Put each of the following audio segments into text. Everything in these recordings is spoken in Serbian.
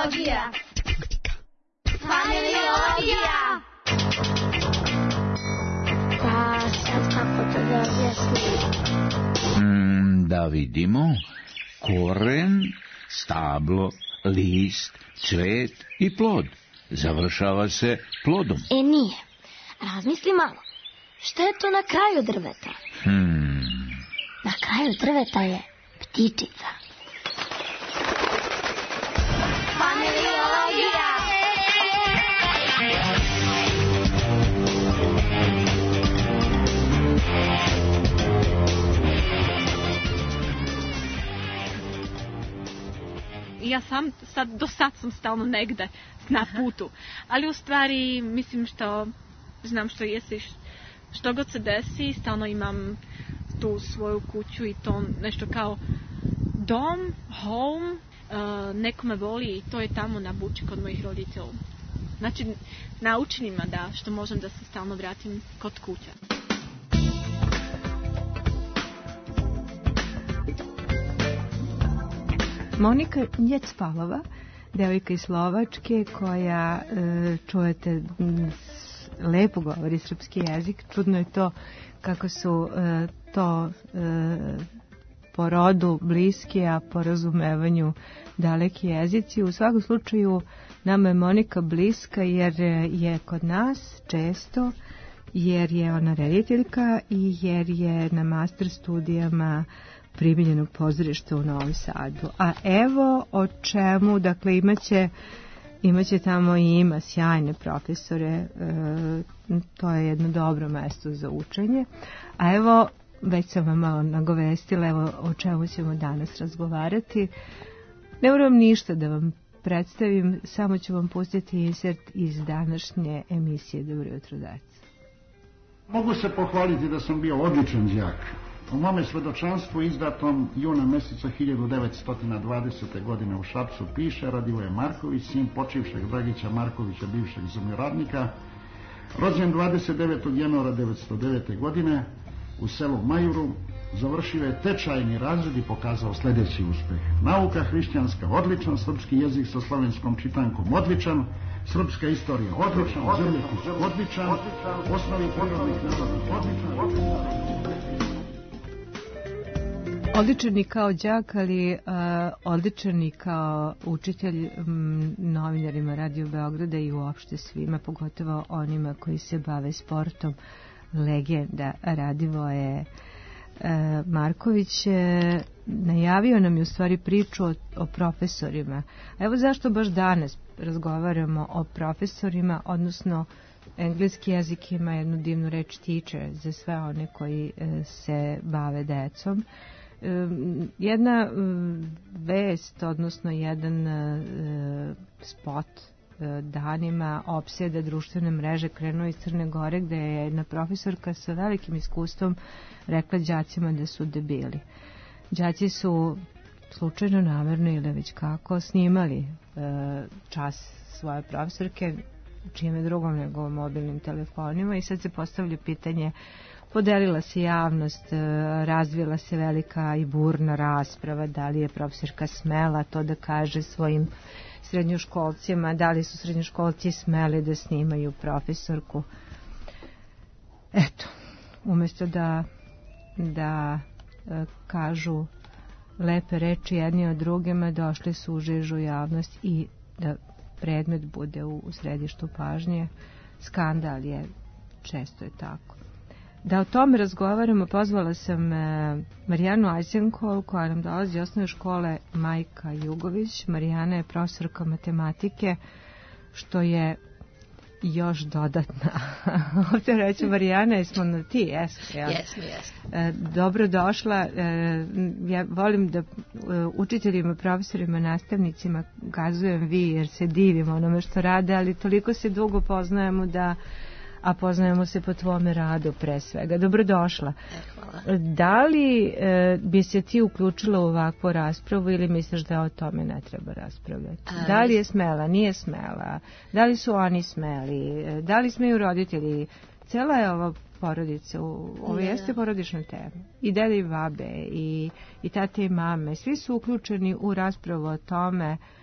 Familiologija. Familiologija. Pa sad kako to da objasnim? Da vidimo. Koren, stablo, list, cvet i plod. Završava se plodom. Nije. Razmisli malo. Šta je to na kraju drveta? Na kraju drveta je ptičica. Familiologija. Ja sam do sad sam stalno negde na putu, ali u stvari mislim što znam što jesi, što god se desi, stalno imam tu svoju kuću i to nešto kao dom, home, neko me voli i to je tamo na Buči kod mojih roditelja. Znači, naučim ima da što možem da se stalno vratim kod kuća. Monika Njecpalova, devojka iz Slovačke koja, čujete, lepo govori srpski jezik. Čudno je to kako su to po rodu bliski, a po razumevanju daleki jezici. U svakom slučaju nama je Monika bliska jer je kod nas često, jer je ona rediteljka i jer je na master studijama primijenjenog pozorišta u Novom Sadu. A evo o čemu, dakle imaće tamo i ima sjajne profesore, to je jedno dobro mesto za učenje. A evo, već sam vam malo nagovestila, evo o čemu ćemo danas razgovarati. Ne moram ništa da vam predstavim, samo ću vam pustiti insert iz današnje emisije Dobro jutro, deca. Mogu se pohvaliti da sam bio odličan đak. U mome svedočanstvu izdatom juna meseca 1920. godine u Šapcu piše: Radivoje Marković, sin počivšeg Dragića Markovića, bivšeg zemljoradnika, rođen 29. januara 1909. godine u selu Majuru, završio je tečajni razred i pokazao sljedeći uspeh. Nauka hrišćanska odličan, srpski jezik sa slovenskom čitankom odličan, srpska istorija odličan, zemljopis odličan, osnovi prirodnih naroda odličan. Odličan i kao đak, ali odličan i kao učitelj novinarima Radio Beograda i uopšte svima, pogotovo onima koji se bave sportom. Legenda Radivoje Marković najavio nam je u stvari priču o profesorima. Evo zašto baš danas razgovaramo o profesorima, odnosno engleski jezik ima jednu divnu reč teacher za sve one koji se bave decom. Jedna vest, odnosno jedan spot danima opseda društvene mreže krenuo iz Crne Gore, gde je jedna profesorka sa velikim iskustvom rekla đacima da su debili. Đaci su slučajno, namerno ili već kako snimali čas svoje profesorke, čime drugom nego mobilnim telefonima, i sad se postavlja pitanje, podelila se javnost, razvila se velika i burna rasprava da li je profesorka smela to da kaže svojim srednjoškolcima, da li su srednjoškolci smeli da snimaju profesorku. Eto, umjesto da kažu lepe reči jedni od drugima, došli su u žižu javnost i da predmet bude u središtu pažnje. Skandal je, često je tako. Da o tome razgovaramo, pozvala sam Marijanu Eisenkol, koja nam dolazi iz osnovne škole Majka Jugović. Marijana je profesorka matematike, što je još dodatna. Ovdje reći, Marijana, jesmo na ti? Jesmo. Dobro došla. Ja volim da učiteljima, profesorima, nastavnicima kazujem vi, jer se divim onome što rade, ali toliko se dugo poznajemo a poznajemo se po tvome radu pre svega. Dobrodošla. Hvala. Da li bi se ti uključila u ovakvu raspravu ili misliš da o tome ne treba raspravljati? Da li je smela, nije smela? Da li su oni smeli? Da li smeju roditelji? Cela je ova porodica, ovo jeste porodična tema. I dede i babe, i tate i mame, svi su uključeni u raspravu o tome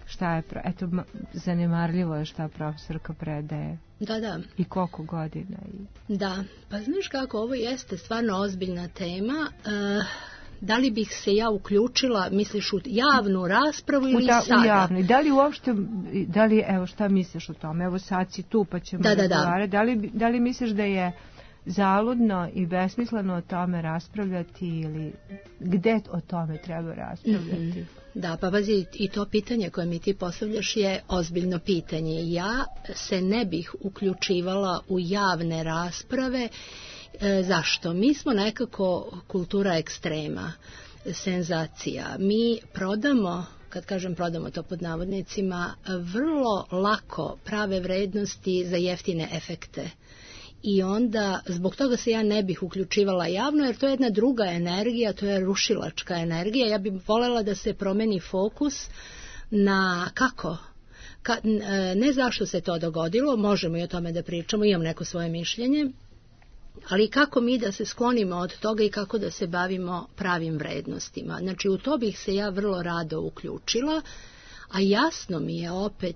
šta je, eto, zanemarljivo je šta profesorka predaje. Da. I koliko godina. Da, pa znaš kako, ovo jeste stvarno ozbiljna tema. Da li bih se ja uključila, misliš, u javnu raspravu ili sada? U javnu. Da li uopšte, evo šta misliš o tome? Evo sad si tu pa ćemo razgovarati. Da li misliš da je zaludno i besmisleno o tome raspravljati ili gde o tome treba raspravljati? Da, pa pazi, i to pitanje koje mi ti postavljaš je ozbiljno pitanje. Ja se ne bih uključivala u javne rasprave. Zašto? Mi smo nekako kultura ekstrema, senzacija. Mi prodamo, kad kažem prodamo to pod navodnicima, vrlo lako prave vrednosti za jeftine efekte. I onda, zbog toga se ja ne bih uključivala javno, jer to je jedna druga energija, to je rušilačka energija. Ja bih voljela da se promeni fokus na kako? Ne zašto se to dogodilo, možemo i o tome da pričamo, imam neko svoje mišljenje, ali kako mi da se sklonimo od toga i kako da se bavimo pravim vrednostima. Znači, u to bih se ja vrlo rado uključila, a jasno mi je opet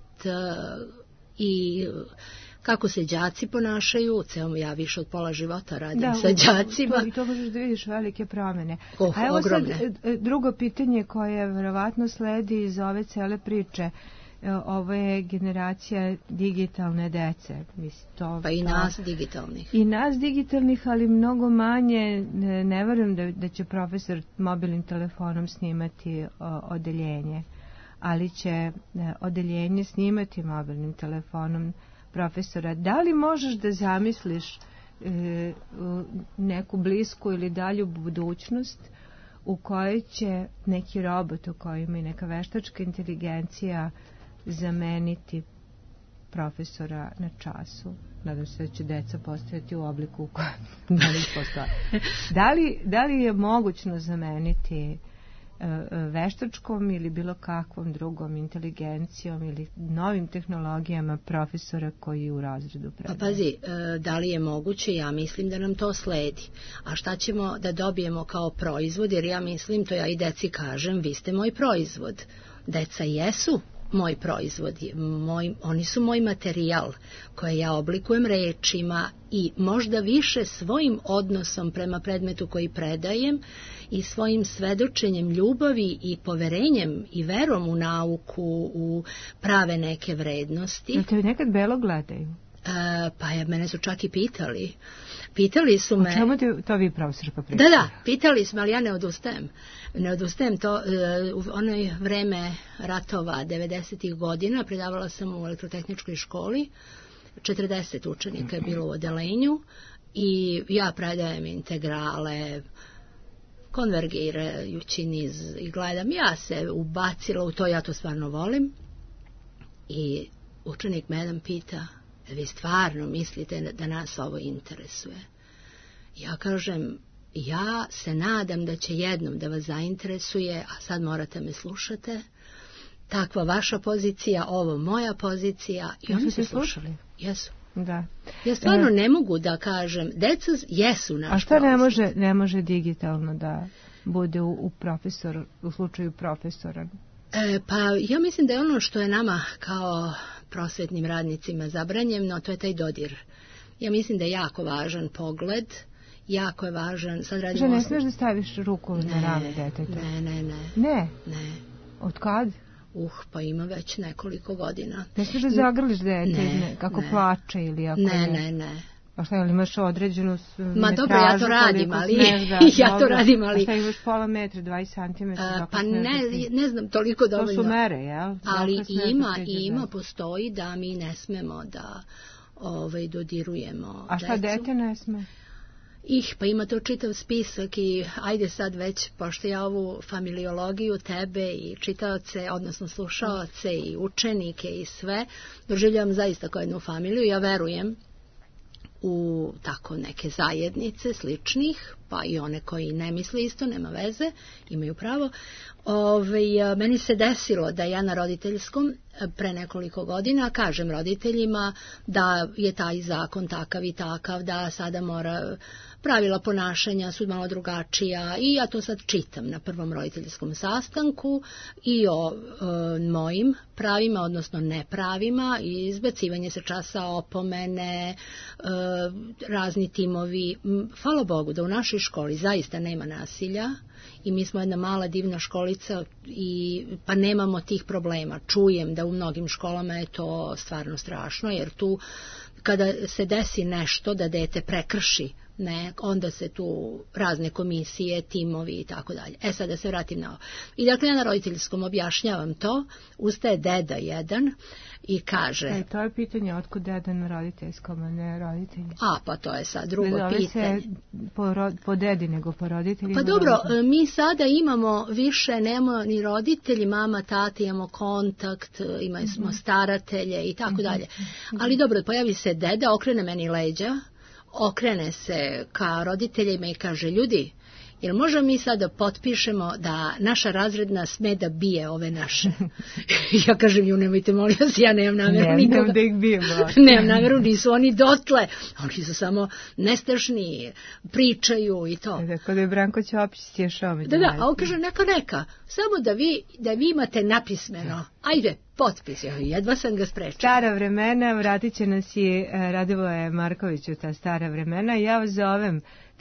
i kako se đaci ponašaju, ja više od pola života radim sa đacima. I to možeš da vidiš velike promjene. A evo ogromne. Sad drugo pitanje koje verovatno sledi iz ove cele priče. Ovo je generacija digitalne dece. Pa i nas digitalnih. I nas digitalnih, ali mnogo manje. Ne verujem da će profesor mobilnim telefonom snimati odeljenje, ali će odeljenje snimati mobilnim telefonom profesora. Da li možeš da zamisliš neku blisku ili dalju budućnost u kojoj će neki robot, u kojoj ima i neka veštačka inteligencija zameniti profesora na času? Nadam se da će deca postojati u obliku u kojem postoje. Da li je mogućno zameniti veštačkom ili bilo kakvom drugom inteligencijom ili novim tehnologijama profesora koji u razredu predaje? Pa pazi, da li je moguće? Ja mislim da nam to sledi. A šta ćemo da dobijemo kao proizvod? Jer ja mislim, to ja i deci kažem, vi ste moj proizvod. Deca jesu moj proizvod, oni su moj materijal koje ja oblikujem rečima i možda više svojim odnosom prema predmetu koji predajem i svojim svedočenjem ljubavi i poverenjem i verom u nauku, u prave neke vrednosti. Da te nekad belo gledaju? Pa mene su čak i pitali. Pitali su me... O čemu to vi profesor pa pričali? Da, pitali su me, ali ja ne odustajem. Ne odustajem to. U onoj vreme ratova 90. godina predavala sam u elektrotehničkoj školi. 40 učenika je bilo u odelenju i ja predajem integrale, konvergirajući niz i gledam. Ja se ubacila u to, ja to stvarno volim. I učenik me jedan pita: vi stvarno mislite da nas ovo interesuje? Ja kažem, ja se nadam da će jednom da vas zainteresuje, a sad morate me slušate. Takva vaša pozicija, ovo moja pozicija. I oni su slušali. Jesu. Da. Ja stvarno ne mogu da kažem, deca jesu naš. A što ne može digitalno da bude u slučaju profesora? Pa ja mislim da je ono što je nama kao prosvetnim radnicima zabranjeno, to je taj dodir. Ja mislim da je jako važan pogled, jako je važan... Sad radimo... Ne smiješ da staviš ruku na rame deteta? Ne. Od kad? Pa ima već nekoliko godina. Ne smiješ da zagrliš dete kako plače ili ako... Ne. Pa šta, ili imaš određenu metražu? Ma dobro, ja to radim, ali... A šta, imaš pola metra, 20 cm? Pa ne znam toliko dovoljno. To su mere, jel? Ali ima, postoji da mi ne smemo da dodirujemo. A šta dete ne sme? Pa ima to čitav spisak i ajde sad već, pošto ja ovu familiologiju tebe i čitaoce, odnosno slušaoce i učenike i sve, doživljavam zaista kao jednu familiju. Ja verujem u tako neke zajednice sličnih, pa i one koji ne misle isto, nema veze, imaju pravo. Meni se desilo da ja na roditeljskom pre nekoliko godina kažem roditeljima da je taj zakon takav i takav, da sada mora pravila ponašanja su malo drugačija i ja to sad čitam na prvom roditeljskom sastanku i o mojim pravima, odnosno nepravima, i izbacivanje sa časa, opomene, razni timovi. Hvala Bogu da u našoj školi zaista nema nasilja i mi smo jedna mala divna školica pa nemamo tih problema. Čujem da u mnogim školama je to stvarno strašno, jer tu kada se desi nešto da dete prekrši, onda se tu razne komisije, timovi i tako dalje. Sad da se vratim na ovo. I dakle ja na roditeljskom objašnjavam to, ustaje deda jedan i kaže... To je pitanje otkud deda na roditeljskom, a ne roditelji. Pa to je sad drugo pitanje. Se po dedi nego po roditeljima. Pa dobro, mi sada imamo više, nema ni roditelji, mama, tata, imamo kontakt, imamo staratelje i tako dalje. Ali dobro, pojavi se deda, okrene meni leđa, okrene se ka roditeljima i kaže, ljudi, jer možemo mi sada potpišemo da naša razredna sme da bije ove naše. Ja kažem, nemojte molim vas, ja nemam nameru nikoga. Da ih bijem. Nemam nameru, nisu oni dotle. Oni su samo nestašni, pričaju i to. Tako da je Branko Ćopić stješao mi. Da, a on kaže, neka. Samo da vi imate napismeno. Ajde, potpis. Jedva sam ga sprečila. Stara vremena, vratit će nas i Radivoje Marković u ta stara vremena. Ja vas zovem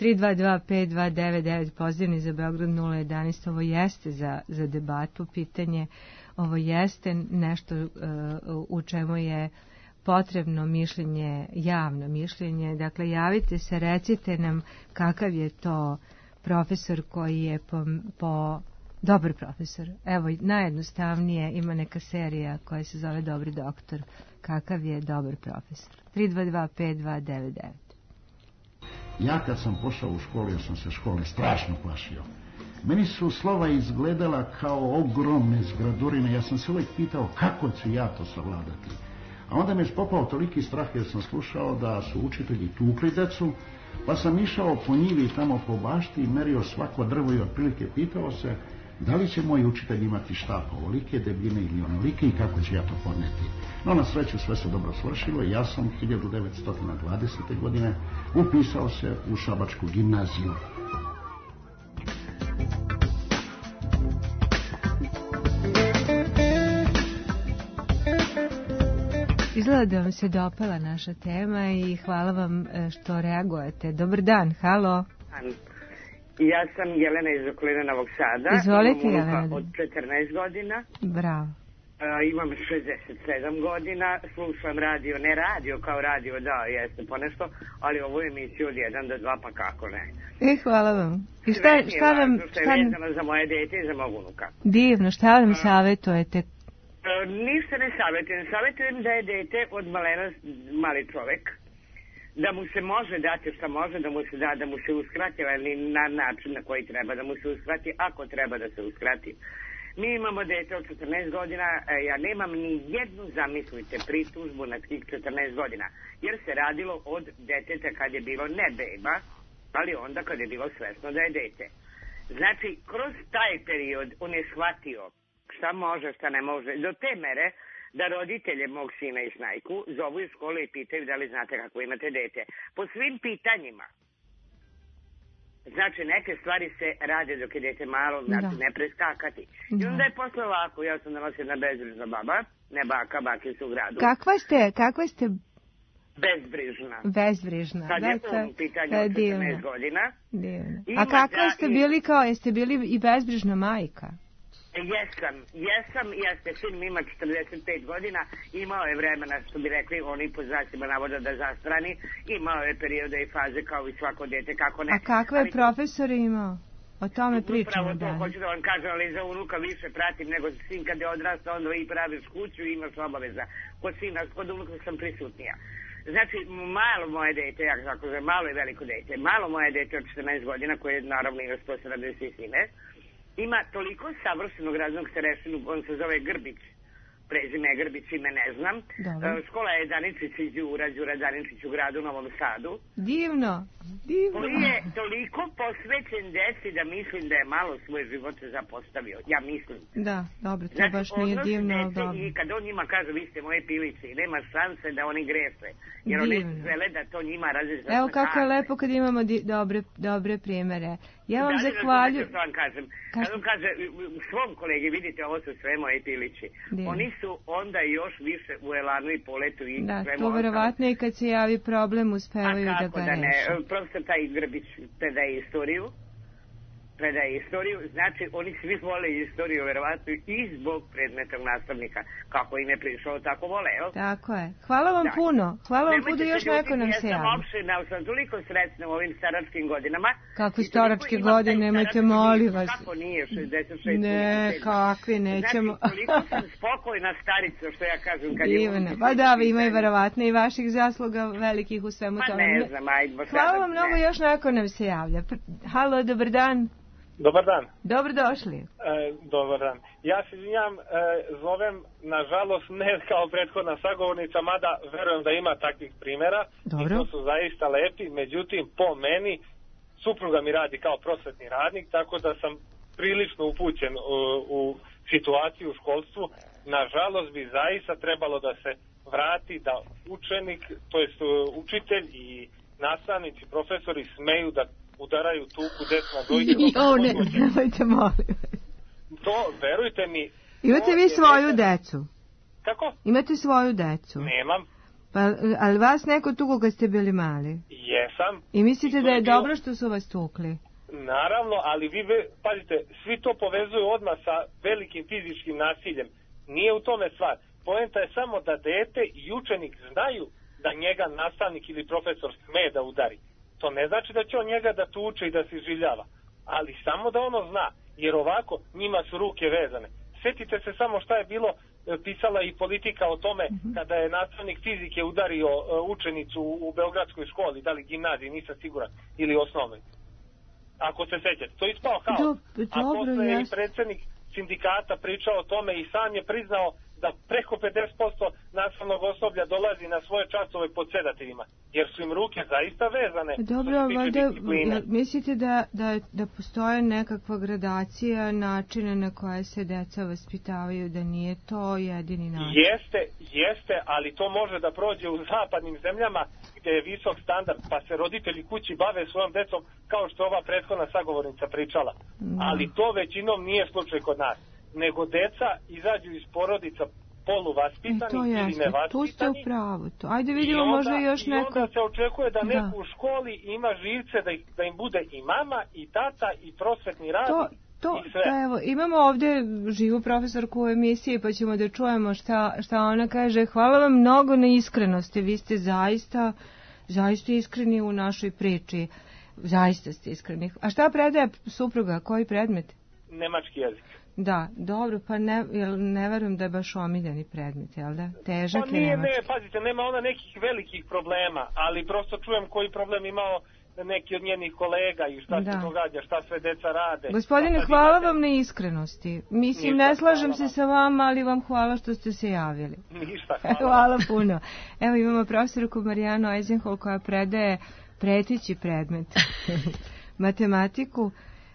322-5299, pozivni za Beograd 011. Ovo jeste za debatu pitanje. Ovo jeste nešto u čemu je potrebno mišljenje, javno mišljenje. Dakle, javite se, recite nam kakav je to profesor koji je dobar profesor. Evo, najjednostavnije ima neka serija koja se zove Dobri doktor. Kakav je dobar profesor? 322-5299. Ja kad sam pošao u školu, ja sam se škole strašno plašio. Meni su slova izgledala kao ogromne zgradurine. Ja sam se uvijek pitao kako ću ja to savladati. A onda me je popao toliki strah jer sam slušao da su učitelji tukli decu, pa sam išao po njivi tamo po bašti i merio svako drvo i otprilike pitao se da li će moj učitelj imati štap ovolike debljine ili onolike i kako će ja to podneti. No, na sreću sve se dobro svršilo i ja sam 1920. godine upisao se u Šabačku gimnaziju. Izgleda da vam se dopala naša tema i hvala vam što reagujete. Dobar dan, halo. Ja sam Jelena iz okoline Novog Sada. Izvolite, Jelena. Od 14 godina. Bravo. Imam 67 godina, slušam radio, ne radio kao radio, da, jeste ponešto, ali ovu emisiju od 1 do 2, pa kako ne. Hvala vam. I šta vam... Što je vezano za moje dete i za mog unuka. Divno, šta vam savjetujete? Ništa ne savjetujem. Savjetujem da je dete od malena mali čovek, da mu se može dati šta može, da mu se uskrati, ali na način na koji treba da mu se uskrati, ako treba da se uskrati. Mi imamo dete od 14 godina, ja nemam ni jednu, zamislite, pritužbu na tih 14 godina, jer se radilo od deteta kad je bilo ne beba, ali onda kad je bilo svesno da je dete. Znači, kroz taj period on je shvatio šta može, šta ne može, do te mere da roditelje mog sina i snajku zovu iz škole i pitaju da li znate kako imate dete. Po svim pitanjima. Znači, neke stvari se rade dok je dete malo, znači ne preskakati. I onda je posle ovako, ja sam danas jedna bezbrižna baba, ne baka, baki su u gradu. Kakva ste... Bezbrižna. Bezbrižna. Sad je on u pitanju od 14 godina. Divno. A kakva ste bili jeste bili i bezbrižna majka? Jeste, sin ima 45 godina, imao je vremena, što bi rekli, oni po znacima navoda da zastrani, imao je periode i faze kao i svako dete, kako ne. A kakve profesore imao? O tome pričamo danas. Upravo to hoću da vam kažem, ali za unuka više pratim nego sin kad je odrastao, onda i praviš kuću i imaš obaveza. Kod unuka sam prisutnija. Znači, malo moje dete, ja tako zove, malo i veliko dete, malo moje dete od 14 godina, koje naravno ima 170 sine, ima toliko savršenog raznog starešinu, on se zove Grbić, prezime Grbić, ime ne znam. Škola je Daničić iz Đura Daničić u gradu Novom Sadu. Divno. koji je toliko posvećen deci da mislim da je malo svoj život zapostavio. Ja mislim. Da, dobro, to baš nije divno, ali dobro. I kad on njima kaže, vi ste moje pilice i nema šanse da oni greše. Jer oni žele da to njima različno. Evo kako je lepo kad imamo dobre primere. Ja vam zahvaljujem. Što vam kažem. Kad on kaže svom kolegi, vidite, ovo su sve moje pilići. Oni su onda još više u elanu i poletu i da, to verovatno i kad se javi problem uspevaju da ga reše. Profesor taj Grbić predaje istoriju, znači oni svi vole istoriju verovatno i zbog predmetnog nastavnika. Kako im je prišao, tako vole, jel? Tako je. Hvala vam puno. Hvala vam puno, još neko nam se javi. Ja sam opšena, ali sam toliko srećna u ovim staračkim godinama. Kakve staračke godine, nemojte, molim vas. Kako nije, 66? Ne, kakvi, nećemo. Znači, toliko sam spokojna starica, što ja kažem. Kad Ivana, pa da, vi imaju verovatno i vaših zasluga velikih u svemu tome. Pa ne znam, ajde. Hvala vam mnogo, još neko nam se javlja. Halo, dobar dan. Dobar dan. Dobrodošli. Dobar dan. Ja se izvinjam, zovem, nažalost, ne kao prethodna sagovornica, mada verujem da ima takvih primjera. Dobro. I to su zaista lepi, međutim, po meni, supruga mi radi kao prosvetni radnik, tako da sam prilično upućen u situaciju u školstvu. Nažalost bi zaista trebalo da se vrati da učenik, to jest učitelj i nastavnici, profesori smeju da udaraju tuku decu na dojke. Nemojte, molim. To, verujte mi... Imate vi svoju decu? Kako? Imate svoju decu? Nemam. Pa, ali vas neko tuko kad ste bili mali? Jesam. I mislite da je dobro što su vas tukli? Naravno, ali vi, pazite, svi to povezuju odmah sa velikim fizičkim nasiljem. Nije u tome stvar. Poenta je samo da dete i učenik znaju da njega nastavnik ili profesor sme da udari. To ne znači da će on njega da tuče i da se življava, ali samo da ono zna, jer ovako njima su ruke vezane. Sjetite se samo šta je bilo, pisala i Politika o tome kada je nastavnik fizike udario učenicu u beogradskoj školi, da li gimnaziji, nisam siguran, ili osnovnoj. Ako se sjećate, to je ispao haos. A posle je i predsjednik sindikata pričao o tome i sam je priznao da preko 50% nastavnog osoblja dolazi na svoje časove pod sedativima, jer su im ruke zaista vezane. Dobro, valjda mislite da postoje nekakva gradacija načina na koje se deca vaspitavaju, da nije to jedini način? Jeste, ali to može da prođe u zapadnim zemljama gdje je visok standard, pa se roditelji kući bave svojom decom, kao što ova prethodna sagovornica pričala. Ali to većinom nije slučaj kod nas, nego deca izađu iz porodica poluvaspitani ili nevaspitani. Tu ste u pravu. Ajde vidimo, možda još neko... I onda se očekuje da neko u školi ima živce da im bude i mama, i tata, i prosvetni radnik. I sve. Evo, imamo ovdje živu profesorku u emisiji, pa ćemo da čujemo šta ona kaže. Hvala vam mnogo na iskrenosti. Vi ste zaista iskreni u našoj priči. Zaista ste iskreni. A šta predaje supruga? Koji predmet? Nemački jezik. Da, dobro, pa ne verujem da je baš omiljeni predmet, jel da? Težak pa je nemački. Pazite, nema ona nekih velikih problema, ali prosto čujem koji problem imao neki od njenih kolega i šta se događa, šta sve deca rade. Gospodine, hvala vam na iskrenosti. Mislim, ne slažem se sa vama, ali vam hvala što ste se javili. Ništa, hvala. Hvala puno. Evo imamo profesorku Marijanu Eisenhol koja predaje preteći predmet. Matematiku.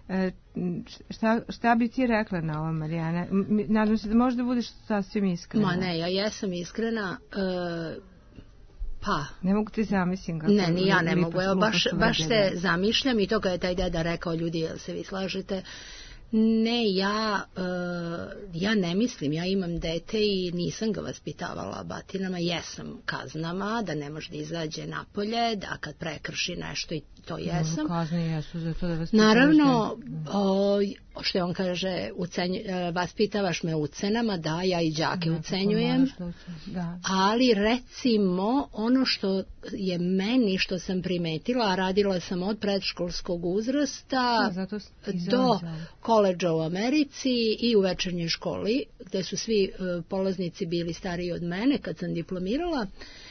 Šta bi ti rekla na ovo, Marijana? Nadam se da možda budeš sasvim iskrena. Ma ne, ja jesam iskrena. Pa. Ne mogu ti zamislim kako. Ne, ni ja ne mogu. Evo, baš se zamišljam i to kada je taj deda rekao, ljudi, jel se vi slažete? Ne, ja ne mislim, ja imam dete i nisam ga vaspitavala batinama, jesam kaznama, da ne može da izađe napolje, da kad prekrši nešto i to jesam. Kazne jesu za to da vaspitavaš. Naravno, što on kaže, vaspitavaš me ucenama, da, ja i đake ucenjujem, ali recimo ono što je meni, što sam primetila, a radila sam od predškolskog uzrasta do koledža u Americi i u večernjoj školi, gde su svi polaznici bili stariji od mene kad sam diplomirala,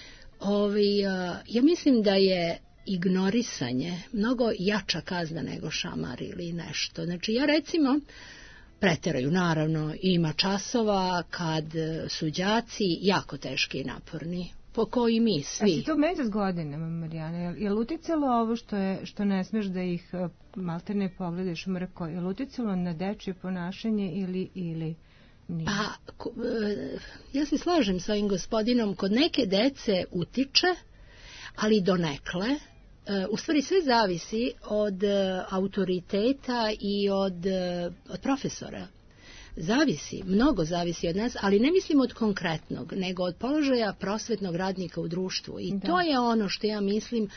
ja mislim da je ignorisanje mnogo jača kazna nego šamar ili nešto. Znači ja recimo preteraju, naravno ima časova kad su đaci jako teški i naporni. po koji mi svi. A se to menja s godinama, Marijana? Je li uticalo ovo što ne smeš da ih maltene pogledaš mrko? Je li uticalo na dečje ponašanje ili nije? Pa, ja se slažem s ovim gospodinom, kod neke dece utiče, ali donekle. U stvari sve zavisi od autoriteta i od profesora. Zavisi, mnogo zavisi od nas, ali ne mislim od konkretnog, nego od položaja prosvetnog radnika u društvu. I to je ono što ja mislim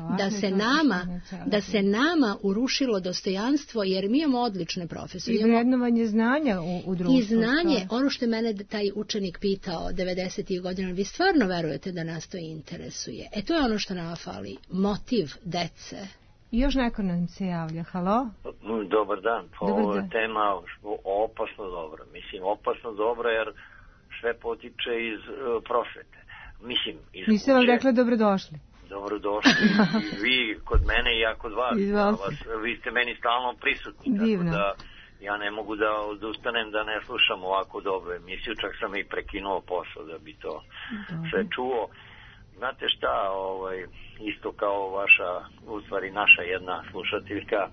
da se nama urušilo dostojanstvo, jer mi imamo odlične profesore. I vrednovanje znanja u društvu. I znanje, ono što je mene taj učenik pitao 90. godina, vi stvarno verujete da nas to interesuje? To je ono što nama fali, motiv dece. I još neko nam se javlja. Halo? Dobar dan. Ovo je tema opasno dobra. Mislim, opasno dobra jer sve potiče iz prosvete. Mislim, iz mi ste vam rekli dobrodošli. Dobrodošli. Vi kod mene i ja kod vas. Vi ste meni stalno prisutni. Divno. Tako da ja ne mogu da odustanem da ne slušam ovako dobro emisiju. Čak sam i prekinuo posao da bi to sve čuo. Znate šta, isto kao vaša, u stvari naša jedna slušateljka,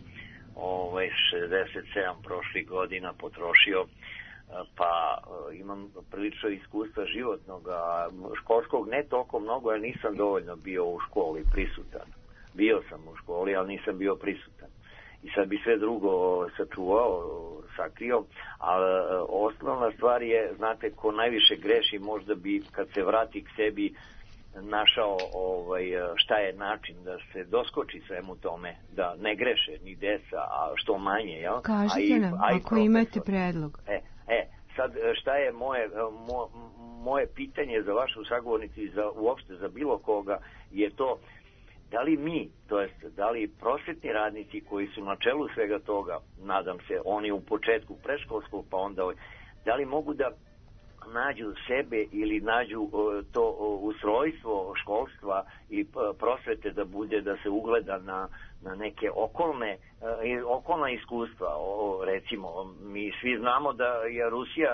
67 prošlih godina potrošio, pa imam prilično iskustva životnog, školskog ne toliko mnogo, jer nisam dovoljno bio u školi prisutan. Bio sam u školi, ali nisam bio prisutan. I sad bi sve drugo sačuvao, sakrio, ali osnovna stvar je, znate, ko najviše greši, možda bi kad se vrati k sebi našao šta je način da se doskoči svemu tome, da ne greše ni deca, a što manje, jel? Kažite nam, ako imate predlog. Sad šta je moje pitanje za vašu sagovornicu i uopšte za bilo koga je to, da li mi, to jest da li prosvetni radnici koji su na čelu svega toga, nadam se, oni u početku predškolskog, pa onda da li mogu da nađu sebe ili nađu to ustrojstvo školstva i prosvete da bude, da se ugleda na neke okolna iskustva. Recimo, mi svi znamo da je Rusija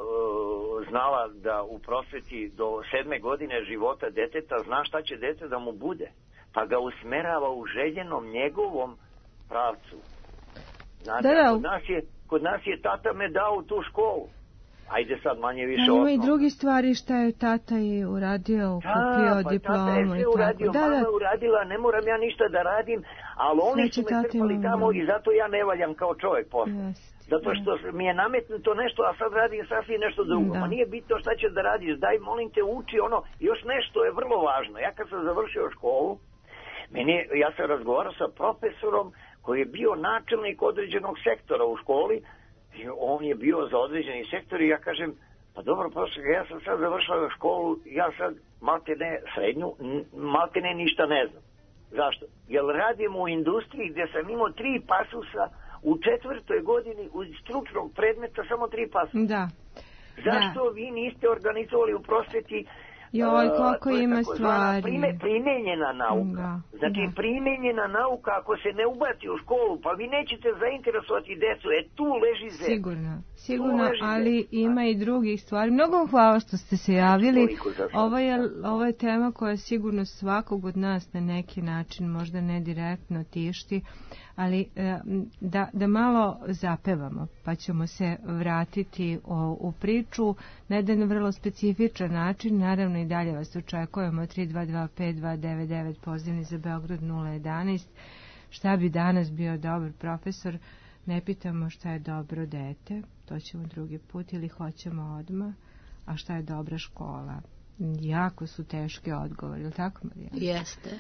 znala da u prosveti do 7. godine života deteta zna šta će dete da mu bude, pa ga usmerava u željenom njegovom pravcu. Znate, kod nas je tata me dao u tu školu. Ajde sad manje više osnovno. Ima i drugi stvari šta je tata i uradio, kupio diplomu i tako. Mama uradila, ne moram ja ništa da radim, ali oni su me trpali tamo i zato ja ne valjam kao čovjek posle. Zato što mi je nametnuto nešto, a sad radim sasvim nešto drugo. Ma nije bitno šta ćeš da radiš, daj molim te uči ono. Još nešto je vrlo važno. Ja kad sam završio školu, ja sam razgovarao sa profesorom koji je bio načelnik određenog sektora u školi. On je bio za određeni sektor i ja kažem, pa dobro, profesor, ja sam sad završao školu, ja sad maltene srednju, maltene ništa ne znam. Zašto? Jer radim u industriji gdje sam imao 3 pasusa u 4. godini uz stručnog predmeta samo 3 pasusa. Da. Zašto vi niste organizovali u prosveti koliko ima stvari. Primenjena nauka. Znači, primenjena nauka ako se ne ubaci u školu, pa vi nećete zainteresovati decu. Tu leži zemlja. Sigurno, ali ima i drugih stvari. Mnogo vam hvala što ste se javili. Ovo je tema koja sigurno svakog od nas na neki način, možda ne direktno tišti, ali da malo zapevamo, pa ćemo se vratiti u priču na jedan vrlo specifičan način. Naravno i dalje vas očekujemo 3225-299, pozivni za Beograd 011. Šta bi danas bio dobar profesor? Ne pitamo šta je dobro dete, to ćemo drugi put, ili hoćemo odmah, a šta je dobra škola. Jako su teški odgovori, ili tako, Marijana? Jeste.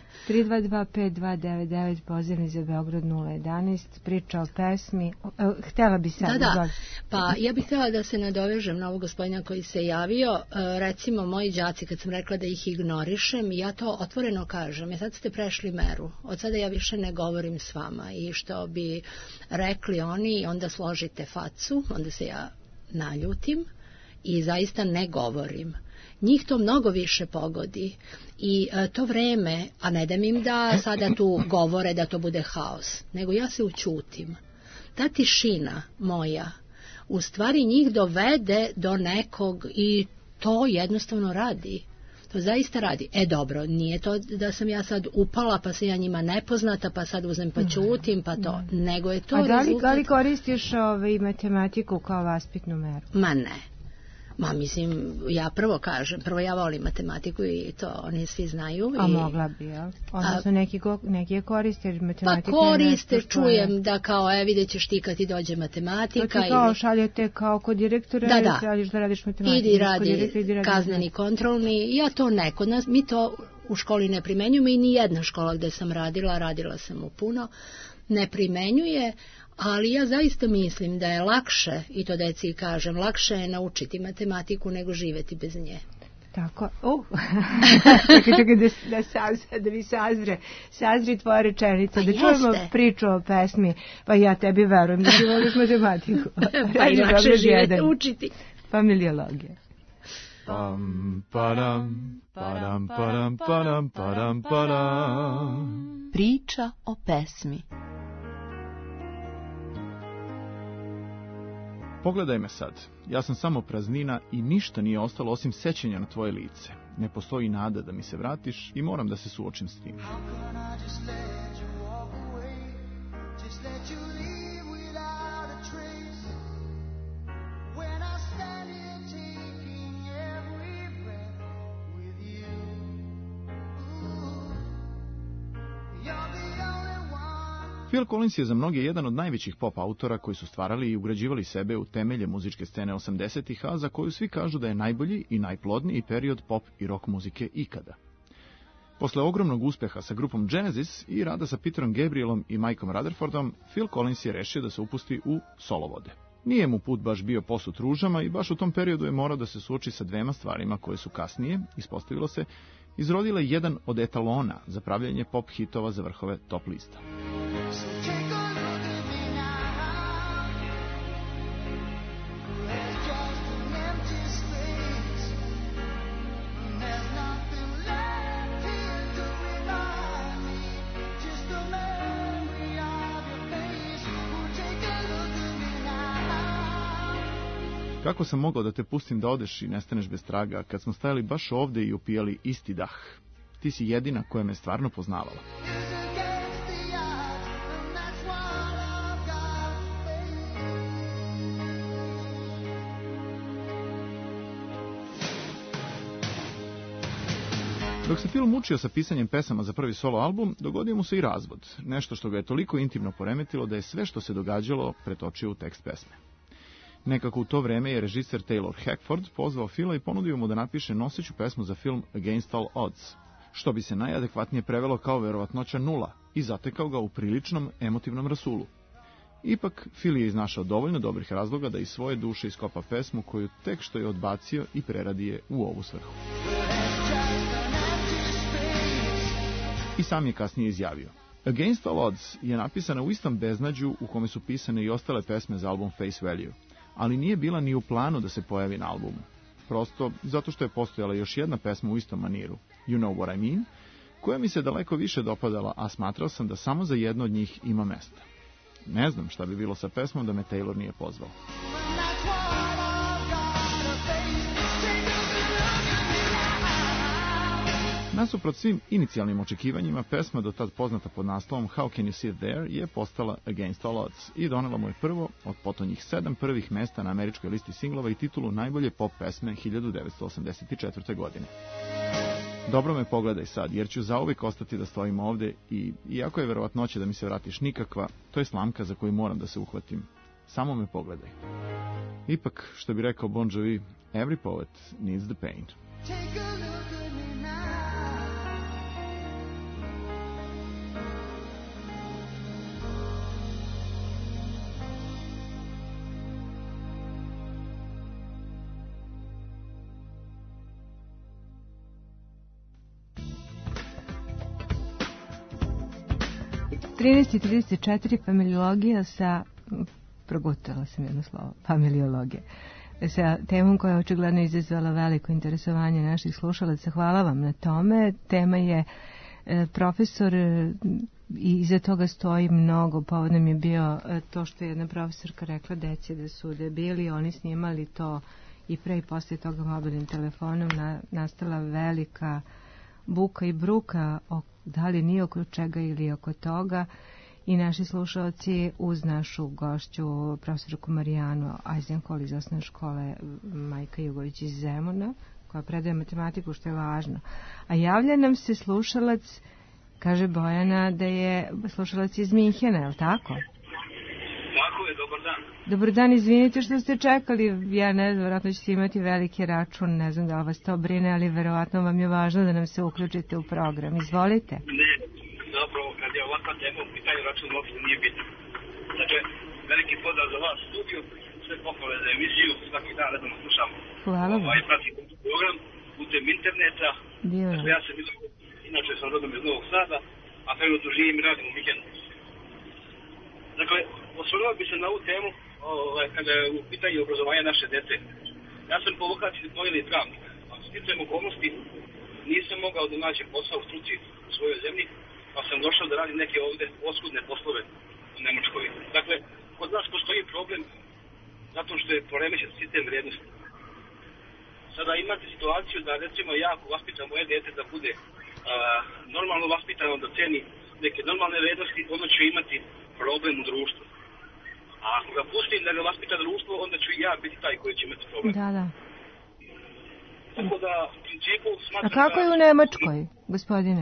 3225-299, pozivni za Beograd 011, priča o pesmi. Htjela bi sad... Pa ja bih htjela da se nadovežem na ovog gospodina koji se javio. Recimo, moji đaci, kad sam rekla da ih ignorišem, ja to otvoreno kažem. Sad ste prešli meru. Od sada ja više ne govorim s vama. I što bi rekli oni, onda složite facu, onda se ja naljutim i zaista ne govorim. Njih to mnogo više pogodi i to vreme, a ne dam im da sada tu govore da to bude haos, nego ja se ućutim. Ta tišina moja u stvari njih dovede do nekog i to jednostavno radi. To zaista radi. Dobro, nije to da sam ja sad upala pa sam ja njima nepoznata pa sad uzem pa ćutim pa to, nego je to rezultat... Da li koristiš matematiku kao vaspitnu meru? Ma ne. Ma mislim, ja prvo ja volim matematiku i to oni svi znaju. A mogla bi, ja? Odnosno neki je koriste matematiku. Pa koriste, čujem da kao, vidjet ćeš ti kad ti dođe matematika. To ti kao šaljete kao kod direktora, radiš da radiš matematiku. Idi radi kazneni kontrolni, ja to ne, kod nas, mi to u školi ne primenjujemo i ni jedna škola gde sam radila sam u puno, ne primenjuje. Ali ja zaista mislim da je lakše, i to deci kažem, lakše je naučiti matematiku nego živeti bez nje. Tako, čekaj da mi sazri tvoja rečenica, da čujemo priču o pesmi, pa ja tebi verujem da ti voliš matematiku. Pa i lakše živeti, učiti. Familiologija. Priča o pesmi. Pogledaj me sad, ja sam samo praznina i ništa nije ostalo osim sećanja na tvoje lice. Ne postoji nada da mi se vratiš i moram da se suočim s tim. Phil Collins je za mnoge jedan od najvećih pop autora koji su stvarali i ugrađivali sebe u temelje muzičke scene 80-ih, a za koju svi kažu da je najbolji i najplodniji period pop i rock muzike ikada. Posle ogromnog uspeha sa grupom Genesis i rada sa Peterom Gabrielom i Mikeom Rutherfordom, Phil Collins je rešio da se upusti u solovode. Nije mu put baš bio posut ružama i baš u tom periodu je morao da se suoči sa dvema stvarima koje su kasnije, ispostavilo se, izrodile jedan od etalona za pravljanje pop hitova za vrhove top lista. Kako sam mogao da te pustim da odeš i nestaneš bez traga, kad smo stajali baš ovde i upijali isti dah? Ti si jedina koja me stvarno poznavala. Dok se Phil mučio sa pisanjem pesama za prvi solo album, dogodio mu se i razvod, nešto što ga je toliko intimno poremetilo da je sve što se događalo pretočio u tekst pesme. Nekako u to vreme je režiser Taylor Hackford pozvao Phila i ponudio mu da napiše noseću pesmu za film Against All Odds, što bi se najadekvatnije prevelo kao verovatnoća 0 i zatekao ga u priličnom emotivnom rasulu. Ipak, Phil je iznašao dovoljno dobrih razloga da iz svoje duše iskopa pesmu koju tek što je odbacio i preradi je u ovu svrhu. I sam je kasnije izjavio: Against All Odds je napisana u istom beznađu u kome su pisane i ostale pesme za album Face Value, ali nije bila ni u planu da se pojavi na albumu. Prosto zato što je postojala još jedna pesma u istom maniru, You Know What I Mean, koja mi se daleko više dopadala, a smatrao sam da samo za jedno od njih ima mesta. Ne znam šta bi bilo sa pesmom da me Taylor nije pozvao. Nasuprot svim inicijalnim očekivanjima, pesma do tad poznata pod naslovom How Can You Sit There je postala Against All Odds i donela mu je prvo od potonjih 7 prvih mesta na američkoj listi singlova i titulu najbolje pop pesme 1984. godine. Dobro me pogledaj sad, jer ću zauvijek ostati da stojim ovde i iako je verovatnoća da mi se vratiš nikakva, to je slamka za koju moram da se uhvatim. Samo me pogledaj. Ipak, što bi rekao Bon Jovi, every poet needs the pain. Take a look at me now. Familiologija sa, progutala sam jedno slovo, familiologija, sa temom koja je očigledno izazvala veliko interesovanje naših slušalaca. Hvala vam na tome. Tema je profesor i iza toga stoji mnogo. Povodom je bio to što je jedna profesorka rekla deci da su debili, oni snimali to i pre i posle toga mobilnim telefonom nastala velika buka i bruka, da li nije oko čega ili oko toga. I naši slušalci uz našu gošću profesorku Marijanu Ajzenkol iz osnovne škole Majka Jugović iz Zemuna, koja predaje matematiku, što je važno. A javlja nam se slušalac, kaže Bojana, da je slušalac iz Minhena, je li tako? Tako je, dobar dan. Dobar dan, izvinite što ste čekali, ja ne znam, vjerojatno ćete imati veliki račun, ne znam da li vas to brine, ali verovatno vam je važno da nam se uključite u program. Izvolite. Ne, zapravo, kad je ovakva tema u pitanju, račun uopšte nije bitan. Dakle, veliki pozdrav za vas studiju, sve pohvale za emisiju, svaki dan redom slušam. Hvala vam. Pratim program putem interneta. Dakle, ja sam inače sam rodom iz Novog Sada, a trenutno živim i radim u Minhenu. Dakle, osvrnuo bi se na ovu temu kada je u pitanju obrazovanja naše dece. Ja sam po vokaciji diplomirani pravnik, a sticajem okolnosti nisam mogao da nađem posao u struci u svojoj zemlji, pa sam došao da radim neke ovde oskudne poslove u Nemačkoj. Dakle, kod nas postoji problem zato što je poremećen sistem vrijednosti. Sada imate situaciju da recimo ja ako vaspitam moje dete da bude normalno vaspitano, da ceni neke normalne vrednosti, onda će imati problem u društvu. A ako ga pustim da ga vaspita društvo, onda ću i ja biti taj koji će imati problem. Da. Tako da, u principu, smatram... A kako je u Nemačkoj, gospodine?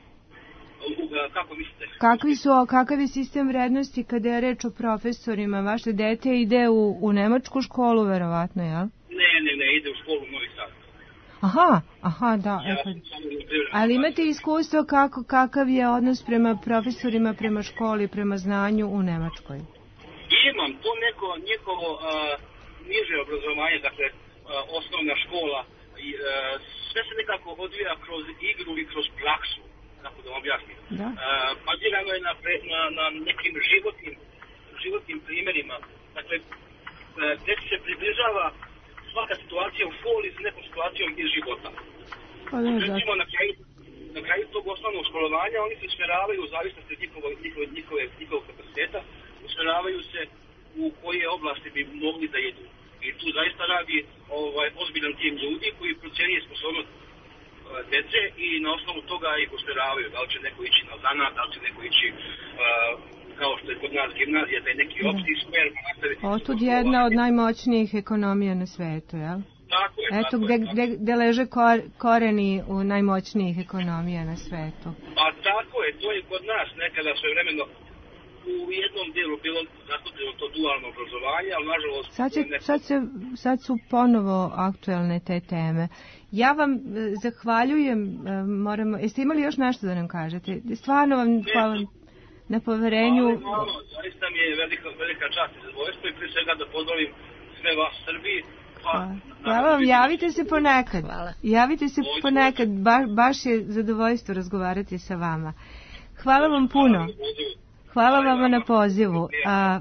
Kako mislite? Kakav je sistem vrednosti kada je reč o profesorima? Vaše dete ide u nemačku školu, verovatno, jel? Ne, ide u školu u Novi Sad. Aha, da. Ali imate iskustvo kakav je odnos prema profesorima, prema školi, prema znanju u Nemačkoj? Imam to neko njihovo niže obrazovanje, dakle osnovna škola, sve se nekako odvija kroz igru i kroz praksu, kako da vam objasnim. Bazirano je na nekim životnim primjerima. Dakle, gdje se približava svaka situacija u školi s nekom situacijom iz života. Recimo, na kraju tog osnovnog školovanja oni se usmjeravaju u zavisnosti od njihovog kapaciteta, usmjeravaju se u koje oblasti bi mogli da jedu. I tu zaista radi ozbiljan tim ljudi koji procenjuje sposobnost dece i na osnovu toga ih usmjeravaju. Da li će neko ići na zanat, da li će neko ići kao što je kod nas gimnazija, da je neki opšti smer. Otud jedna od najmoćnijih ekonomija na svetu, jel? Tako je. Eto gde leže koreni u najmoćnijih ekonomija na svetu. Pa tako je, to je kod nas nekada svojevremeno u jednom dijelu bilo zastupljeno to dualno obrazovanje, ali nažalost... Sad su ponovo aktuelne te teme. Ja vam zahvaljujem, jeste imali još nešto da nam kažete? Stvarno vam hvala na poverenju. Zaista mi je velika čast i zadovoljstvo i prije svega da pozdravim sve vas u Srbiji. Hvala vam, javite se ponekad. Javite se ponekad, baš je zadovoljstvo razgovarati sa vama. Hvala vam puno. Hvala vam na pozivu.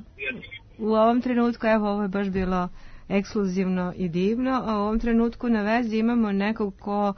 U ovom trenutku, evo, ovo je baš bilo ekskluzivno i divno, a u ovom trenutku na vezi imamo nekog ko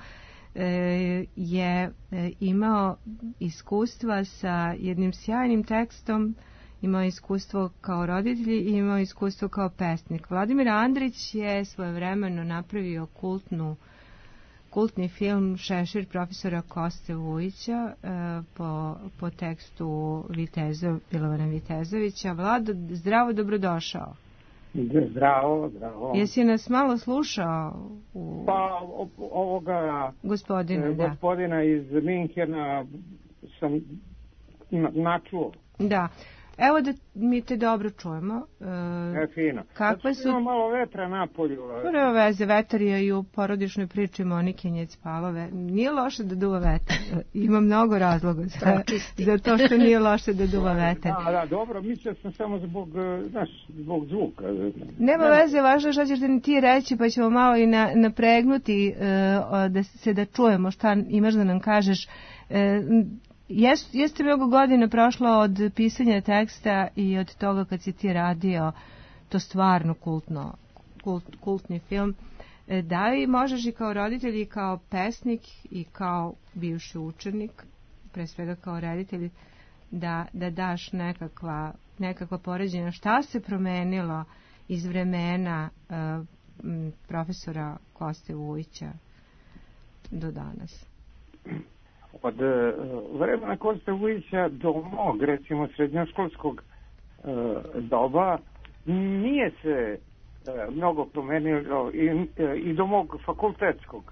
je imao iskustva sa jednim sjajnim tekstom, imao iskustvo kao roditelj i imao iskustvo kao pesnik. Vladimir Andrić je svojevremeno napravio kultni film Šešir profesora Koste Vujića po tekstu Milovana Vitezovića. Vlado, zdravo, dobrodošao. Zdravo. Jesi nas malo slušao? Pa ovoga gospodina iz Minhena sam načuo. Da. Evo da mi te dobro čujemo. Fino. Kakve su... Ima malo vetra napolju. Prvo veze, vetar je i u porodičnoj priči Monike Njec-Palove. Nije loše da duva vetar. Ima mnogo razloga za to što nije loše da duva vetar. Da, dobro, mislio sam samo zbog zvuka. Nema veze, važno što ćeš ti reći, pa ćemo malo i napregnuti da čujemo šta imaš da nam kažeš. Jeste mnogo godina prošlo od pisanja teksta i od toga kad si ti radio to stvarno kultni film. Da li možeš i kao roditelj i kao pesnik i kao bivši učenik, pre svega kao reditelj, da daš nekakva poređenja šta se promenilo iz vremena profesora Koste Vujića do danas? Od vremena Koste Vujića do mog, recimo, srednjoškolskog doba nije se mnogo promenilo i do mog fakultetskog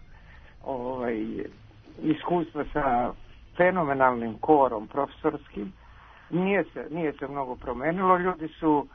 iskustva sa fenomenalnim korom profesorskim nije se mnogo promenilo. Ljudi su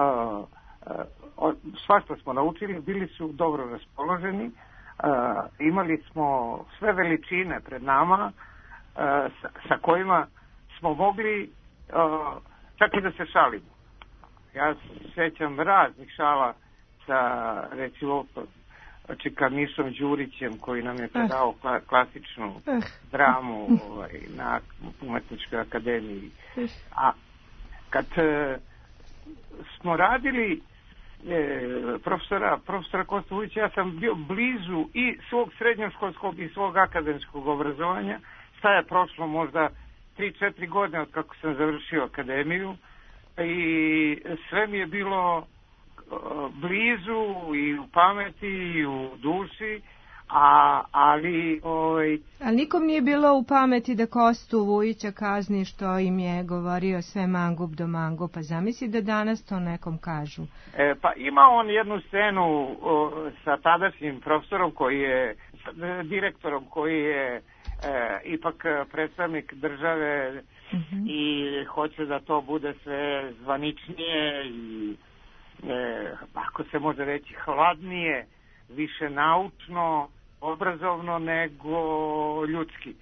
svašta smo naučili, bili su dobro raspoloženi, imali smo sve veličine pred nama sa kojima smo mogli čak i da se šalimo. Ja sećam raznih šala sa, recimo, Čikanišom Đurićem, koji nam je predao klasičnu dramu na Umetničkoj akademiji. A kad smo radili profesora Kosta Vujića, ja sam bio blizu i svog srednjoškolskog i svog akademskog obrazovanja. Sada je prošlo možda 3-4 godine od kako sam završio akademiju i sve mi je bilo blizu i u pameti i u duši, ali nikom nije bilo u pameti da Kostu Vujića kazni što im je govorio sve mangup do mangupa. Zamisli da danas to nekom kažu. Pa ima on jednu scenu sa tadašnjim profesorom koji je, direktorom koji je ipak predstavnik države i hoće da to bude sve zvaničnije i ako se može reći hladnije, više naučno, obrazovno nego ljudski.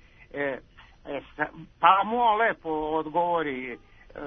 Pa mu lepo odgovori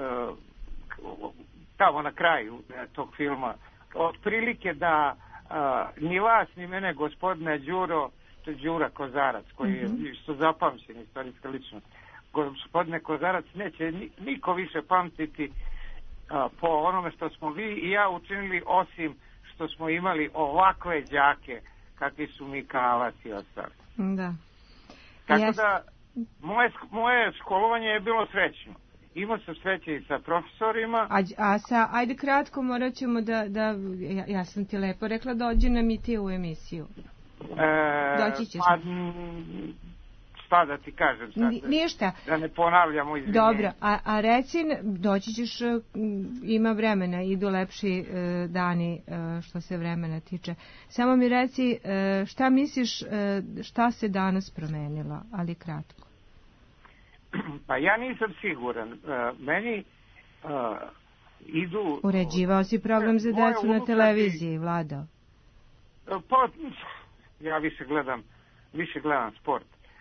tamo na kraju tog filma, otprilike da ni vas ni mene, gospodine Đuro, to je Đura Kozarac, koji je što zapamćen istorijska ličnost, gospodine Kozarac, neće niko više pamtiti po onome što smo vi i ja učinili, osim što smo imali ovakve đake kakvi su Mikalac i ostali. Da. Tako da moje školovanje je bilo srećno. Imao sam sreće i sa profesorima. Ajde kratko, morat ćemo ja sam ti lepo rekla, dođi nam i ti u emisiju. Doći ćeš. Šta da ti kažem sad? Ništa. Da ne ponavljamo izvinjenje. Dobro, a reci, doći ćeš, ima vremena, idu lepši dani što se vremena tiče. Samo mi reci, šta misliš, šta se danas promenilo, ali kratko. Pa ja nisam siguran. Meni idu... Uređivao si program za decu na televiziji, Vlado? Pa, ja više gledam sport.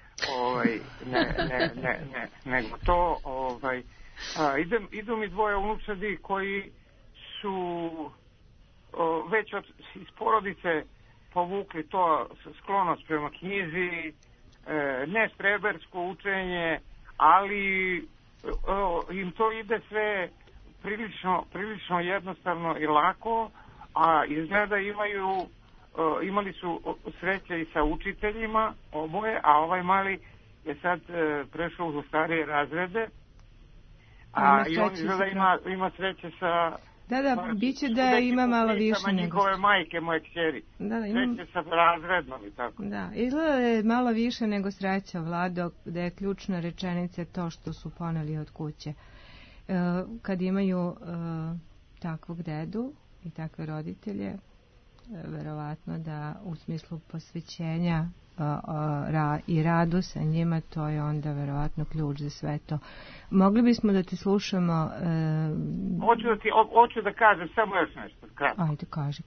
Nego to, idu mi dvoje unučadi koji su već iz porodice povukli to sklonost prema knjizi, ne strebersko učenje, ali im to ide sve prilično jednostavno i lako, a izgleda imali su sreće i sa učiteljima oboje, a ovaj mali je sad prešao u starije razrede, i on izgleda ima sreće sa... Da, biće da ima malo više nego... njegove majke, moje kćeri. Sreće sa razrednom i tako. Da, izgleda je malo više nego sreća, Vlado, da je ključna rečenica to što su poneli od kuće. Kad imaju takvog dedu i takve roditelje, verovatno da u smislu posvećenja i radu sa njima, to je onda verovatno ključ za sve to. Mogli bismo da te slušamo... Hoću da kažem samo još nešto. Ajde, kaži.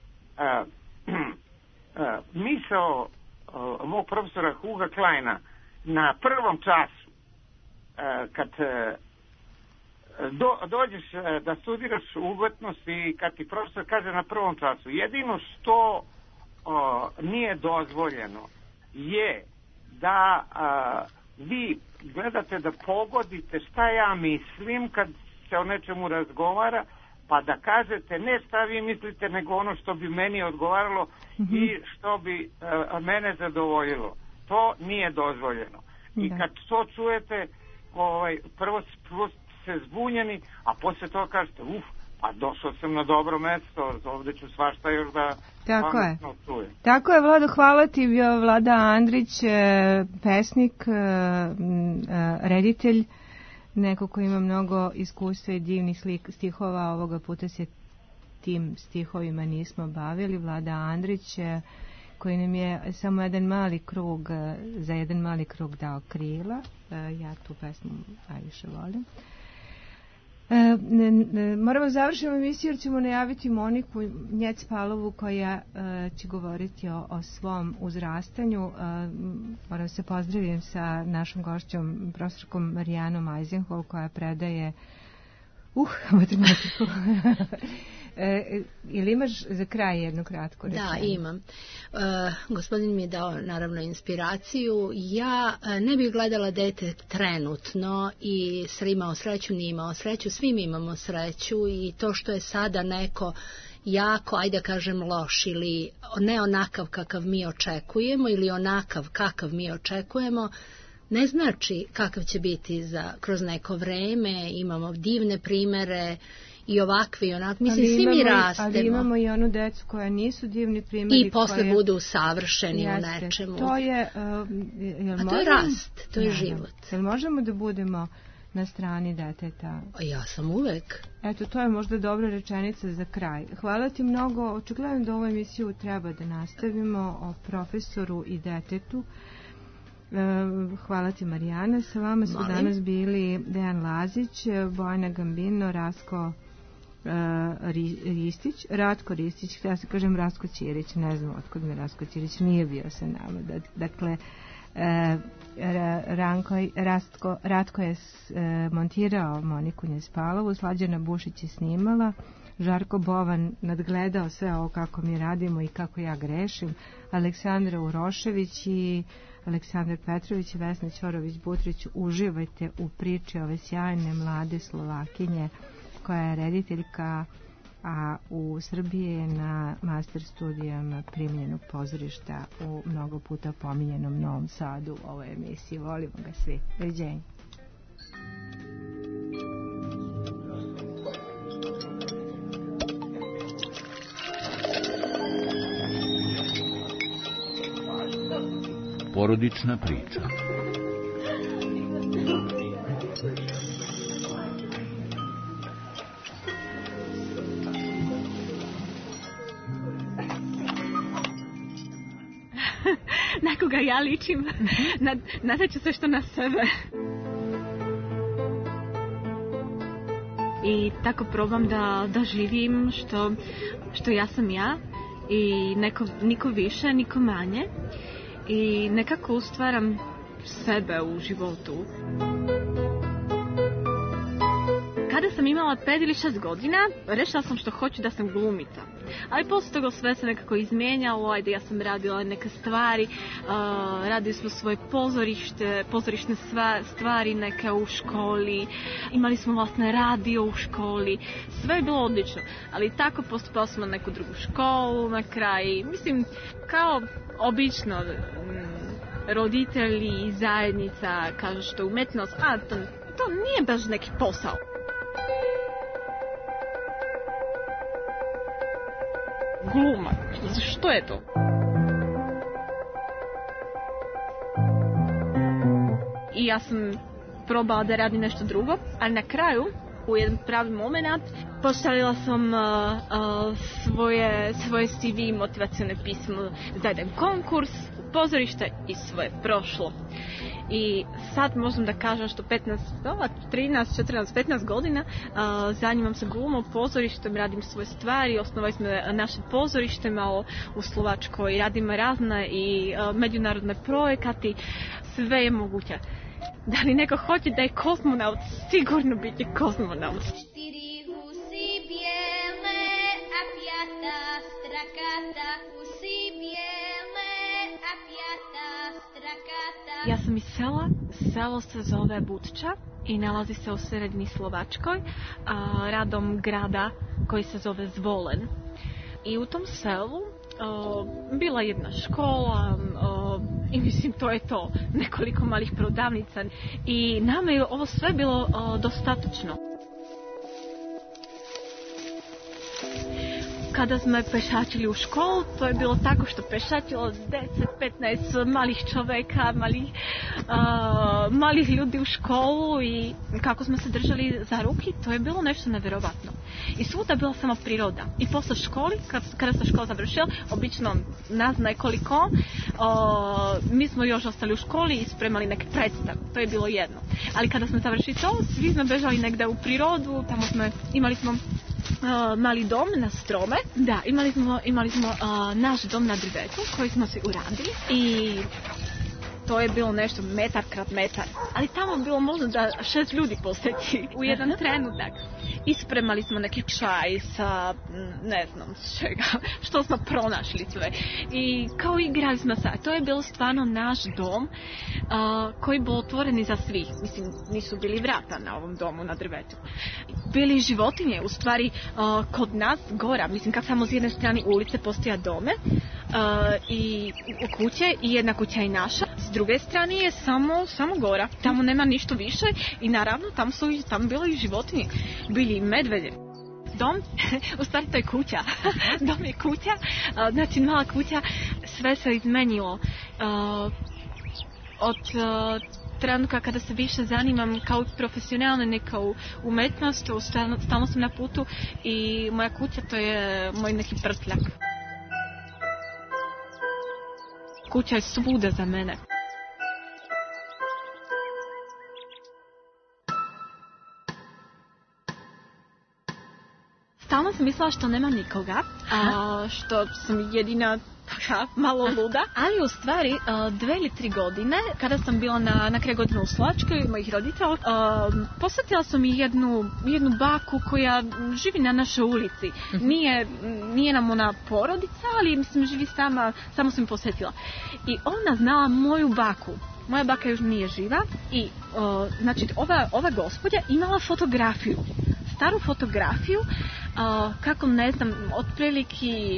Misao mog profesora Huga Kleina na prvom času, kad dođeš da studiraš umetnost i kad ti profesor kaže na prvom času, jedino što nije dozvoljeno je da vi gledate da pogodite šta ja mislim kad se o nečemu razgovara, pa da kažete ne šta vi mislite, nego ono što bi meni odgovaralo i što bi mene zadovoljilo. To nije dozvoljeno. I kad to čujete, prvo se zbunjeni, a posle toga kažete, a došao sam na dobro mesto, ovde ću svašta još da pametno čujem. Tako je, Vlado, hvala ti, bio Vlada Andrić, pesnik, reditelj, neko ko ima mnogo iskustva i divnih stihova. Ovoga puta se tim stihovima nismo bavili. Vlada Andrić, koji nam je samo jedan mali krug, za jedan mali krug dao krila. Ja tu pesmu najviše volim. Moramo završiti emisiju jer ćemo najaviti Moniku Njec-Palovu koja će govoriti o svom uzrastanju. Moram se pozdravim sa našom gošćom, profesorkom Marijanom Eisenhol, koja predaje matematiku. Ili imaš za kraj jednu kratku rečenicu? Da, imam. Gospodin mi je dao naravno inspiraciju. Ja ne bih gledala dete trenutno i imao sreću, nije imao sreću. Svi mi imamo sreću i to što je sada neko jako, ajde da kažem, loš ili ne onakav kakav mi očekujemo ili onakav kakav mi očekujemo, ne znači kakav će biti kroz neko vreme. Imamo divne primere i ovakve i onakve. Mislim, svi mi rastemo. Ali imamo i onu decu koja nisu divni primjeri. I posle budu savršeni u nečemu. To je, to je rast, to je život. Jel možemo da budemo na strani deteta? Ja sam uvek. Eto, to je možda dobra rečenica za kraj. Hvala ti mnogo. Očigledno da ovu emisiju treba da nastavimo o profesoru i detetu. Hvala ti, Marijana. Sa vama su danas bili Dejan Lazić, Bojana Gambino, Ratko Ristić, htjela se kažem Ratko Ćirić, ne znam otkud mi Ratko Ćirić, nije bio sa nama. Dakle, Ratko je montirao Moniku Njec-Palovu, Slađana Bušić je snimala, Žarko Bovan nadgledao sve ovo kako mi radimo i kako ja grešim, Aleksandra Urošević i Aleksandar Petrović i Vesna Ćorović-Butrić. Uživajte u priči ove sjajne mlade Slovakinje koja je rediteljka, a u Srbiji je na master studijama primljenog pozorišta u mnogo puta pominjenom Novom Sadu u ovoj emisiji. Volimo ga svi. Doviđenja. Porodična priča. Na koga ja ličim? Nadat ću se što na sebe. I tako probam da živim što ja sam ja i niko više, niko manje. I nekako ustvaram sebe u životu. Kada sam imala 5 ili 6 godina, rešila sam što hoću da sam glumica. Ali posle toga sve se nekako izmijenjalo, ajde ja sam radila neke stvari, radili smo svoje pozorišne stvari neke u školi, imali smo vlastne radio u školi, sve je bilo odlično. Ali tako postupala sam na neku drugu školu na kraj, mislim kao obično roditelji i zajednica kažu što je umetnost, a to nije baš neki posao. Gluma, što je to? I ja sam probala da radim nešto drugo, ali na kraju, u jedan pravi moment, postavila sam svoje CV i motivacione pismo za jedan konkurs u pozorište i sve prošlo. I sad možem da kažem što 13, 14, 15 godina zanimam se glumom, pozorištem, radim svoje stvari, osnovali smo naše pozorište malo u Slovačkoj, radimo razne i međunarodne projekati, sve je moguće. Da li neko hoće da je kozmonaut, sigurno biti kozmonaut. Ja sam iz sela, selo se zove Butča i nalazi se u sredini Slovačkoj, radom grada koji se zove Zvolen. I u tom selu bila jedna škola i mislim to je to, nekoliko malih prodavnica i nama je ovo sve bilo dostatočno. kada smo pešačili u školu, to je bilo tako što pešačilo 10-15 malih čoveka, malih ljudi u školu i kako smo se držali za ruki, to je bilo nešto nevjerovatno. I svuda bila samo priroda. I posle školi, kada se škola završila, obično nas nekoliko, mi smo još ostali u školi i spremali neke predstave. To je bilo jedno. Ali kada smo završili to, svi smo bežali negde u prirodu, tamo imali smo mali dom na strome. Da, imali smo naš dom na drvetu koji smo se uradili i to je bilo nešto metar krat metar. Ali tamo bilo možda da 6 ljudi posjeti u jedan trenutak. Ispremali smo neki čaj sa, ne znam čega, što smo pronašli sve. I kao igrali smo sad. To je bilo stvarno naš dom koji je bio otvoreni za svih. Mislim, nisu bili vrata na ovom domu na drvetu. Bili životinje, u stvari kod nas gora. Mislim, kako samo s jedne strane ulice postoja dome i kuće i jedna kuća je naša. S druge strane je samo gora. Tamo nema ništa više i naravno tamo bilo i životinje. Bili i medvede. Dom, u stvari to je kuća. Dom je kuća, znači mala kuća. Sve se izmenilo od trenutka kada se više zanimam kao profesionalna, ne kao umetnost. Stalno sam na putu i moja kuća to je moj neki prtljak. Kuća je svuda za mene. Stalno sam mislila što nema nikoga, što sam jedina malo luda, ali u stvari 2 ili 3 godine, kada sam bila na kraju godine u Slovačkoj, mojih roditelja, posjetila sam i jednu baku koja živi na našoj ulici. Nije nam ona porodica, ali mislim živi sama, samo sam posjetila. I ona znala moju baku. Moja baka još nije živa i znači ova gospođa imala fotografiju. Staru fotografiju, kako ne znam, otprilike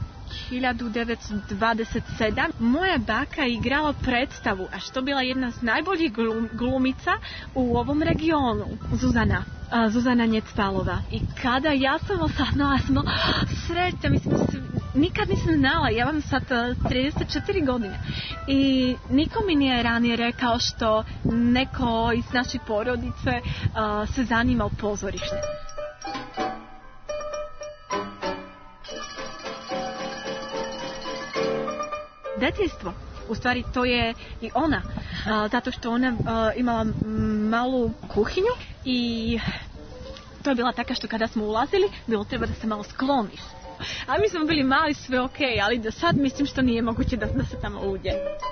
1927. Moja baka je igrala predstavu, a što bila jedna od najboljih glumica u ovom regionu, Zuzana Njecpalova. I kada ja sam osaznala, sreća, mislim, nikad nisam znala, ja vam sad 34 godine. I niko mi nije ranije rekao što neko iz naše porodice se zanima o pozorište. Detinjstvo, u stvari to je i ona, zato što ona imala malu kuhinju i to je bila taka što kada smo ulazili, bilo treba da se malo skloniš. A mi smo bili mali, sve okej, ali do sad mislim što nije moguće da se tamo uđe.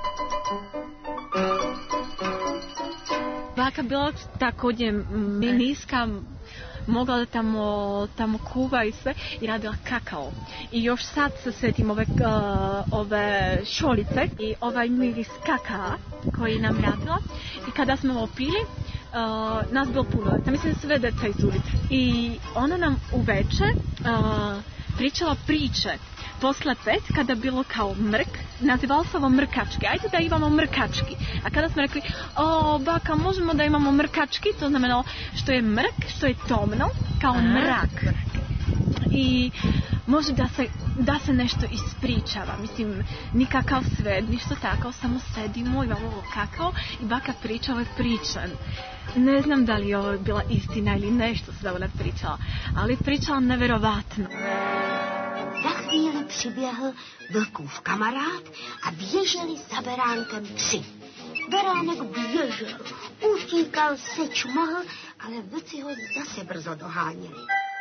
Baka bila također niska, mogla da tamo kuva i sve i radila kakao. I još sad se sjetim ove šolice i ovaj miris kakaa koji nam radila. I kada smo ovo pili, nas bilo puno, mislim sve deca iz ulice. I ona nam uveče pričala priče. Posle 5, kada bilo kao mrk, nazivalo se ovo mrkački. Ajde da imamo mrkački. A kada smo rekli, baka, možemo da imamo mrkački, to znamenalo što je mrk, što je tomno, kao mrak. I može da se nešto ispričava. Mislim, nikakav svet, ništa tako, samo sedimo, imamo ovo kakao i baka priča ove priče. Ne znam da li je ovo bila istina ili nešto se da ona pričala, ali pričala neverovatno. Za chvíli přiběhl vlkův kamarád a běželi za beránkem psi. Beránek běžel, utíkal, se čmohl, ale vlci ho zase brzo doháněli.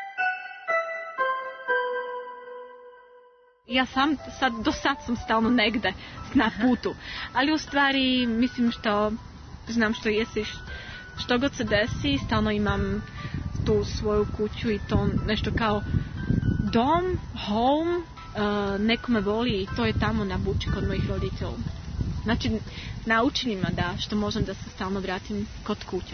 Ja do sad sam stalno negde na putu, ali u stvari mislim što znam što jesi, što god se desi, stalno imam tu svoju kuću i to nešto kao dom, home, neko me voli i to je tamo na Buči kod mojih roditelja. Znači, naučim ima da što možem da se stalno vratim kod kuće.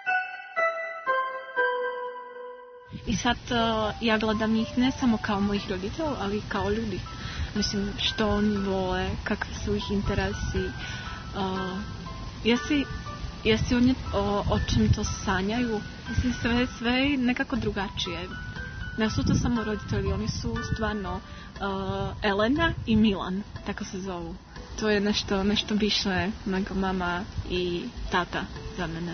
I sad ja gledam ih ne samo kao mojih roditelja, ali kao ljudi. Mislim, što oni vole, kakvi su ih interesi. Jesi oni o čem to sanjaju? Mislim, sve je nekako drugačije. Ne su to samo roditelji, oni su stvarno Elena i Milan, tako se zovu. To je nešto više nego mama i tata za mene.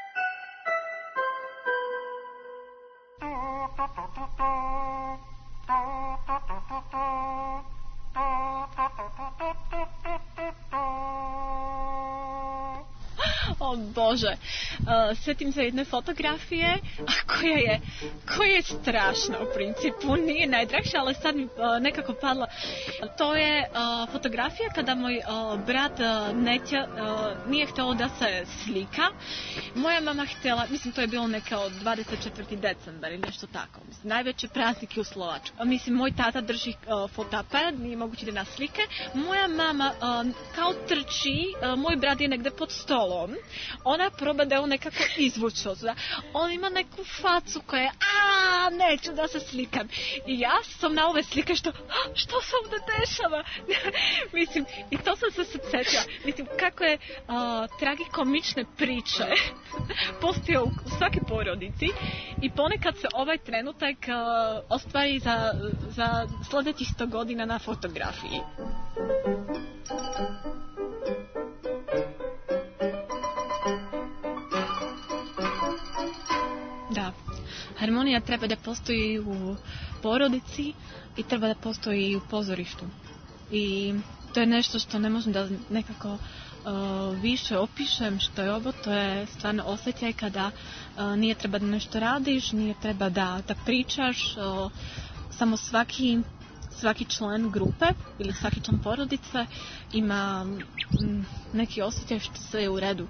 O Bože, sjetim se jedne fotografije koja je strašna u principu, nije najdražša, ali sad mi nekako padla. To je fotografija kada moj brat nije htjelo da se slika. Moja mama htjela, mislim to je bilo neka od 24. decembar ili nešto tako, mislim, najveće praznike u Slovačkoj. Mislim, moj tata drži fotoaparat, nije moguće da nas slike. Moja mama kao trči, moj brat je negde pod stolom. Ona proba da je on nekako izvuče. On ima neku facu koja je neću da se slikam. I ja sam na ove slike što se ovdje dešava? Mislim, i to sam se sjetila. Mislim, kako je tragikomične priče postoje u svake porodici i ponekad se ovaj trenutak ostvari za sljedećih 100 godina na fotografiji. Da, harmonija treba da postoji u porodici i treba da postoji i u pozorištu. I to je nešto što ne možem da nekako više opišem što je ovo. To je stvarno osjećaj kada nije treba da nešto radiš, nije treba da pričaš, samo svaki član grupe ili svaki član porodice ima neki osjećaj što sve je u redu.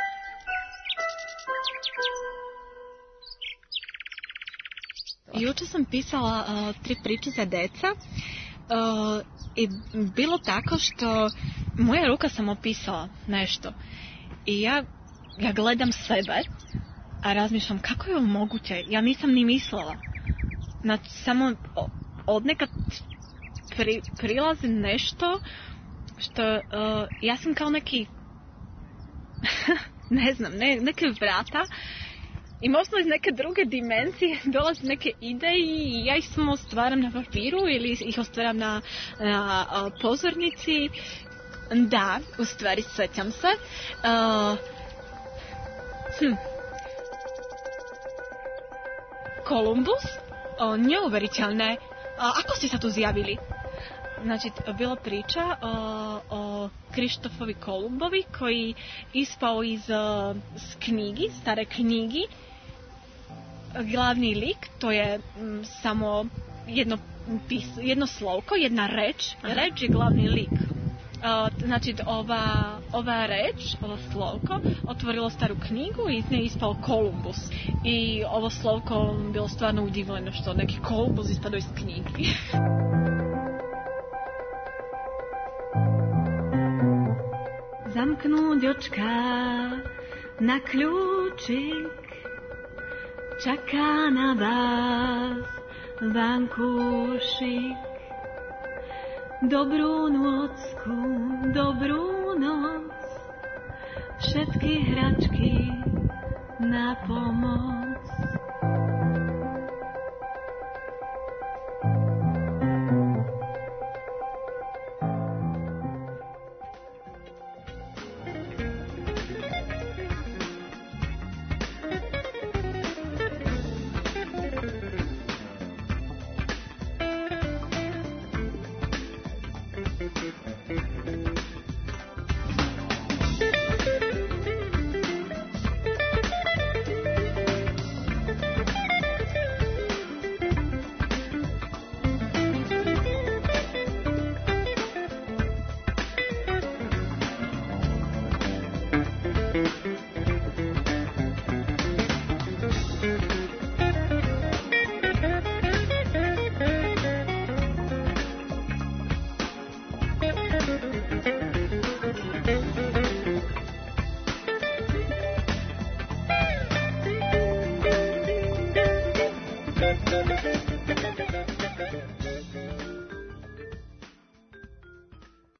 Juče sam pisala 3 priče za deca i bilo tako što moja ruka sam opisala nešto i ja gledam sebe, a razmišljam kako je ovo moguće, ja nisam ni mislila. Znači, samo odnekad prilazi nešto što ja sam kao neki ne znam, neke vrata i možda iz neke druge dimenzije dolaze neke ideje i ja ih samo stvaram na papiru ili ih ostvaram na pozornici. Da, u stvari sjećam se. Kolumbus, neuveriteljne. Ako ste sad uzjavili? Znači, bila priča o Krištofovi Kolumbovi koji ispao iz knjigi, stare knjigi. Glavni lik, to je samo jedno slovko, jedna reč. Reč je glavni lik. Znači, ova reč, ovo slovko, otvorilo staru knjigu i iz nje ispao Kolumbus. I ovo slovko bilo stvarno udivljeno što neki Kolumbus ispadao iz knjigi. Zamknúďočka na kľúčik, čaká na vás vankúšik. Dobrú nôcku, dobrú noc, všetky hračky na pomoc.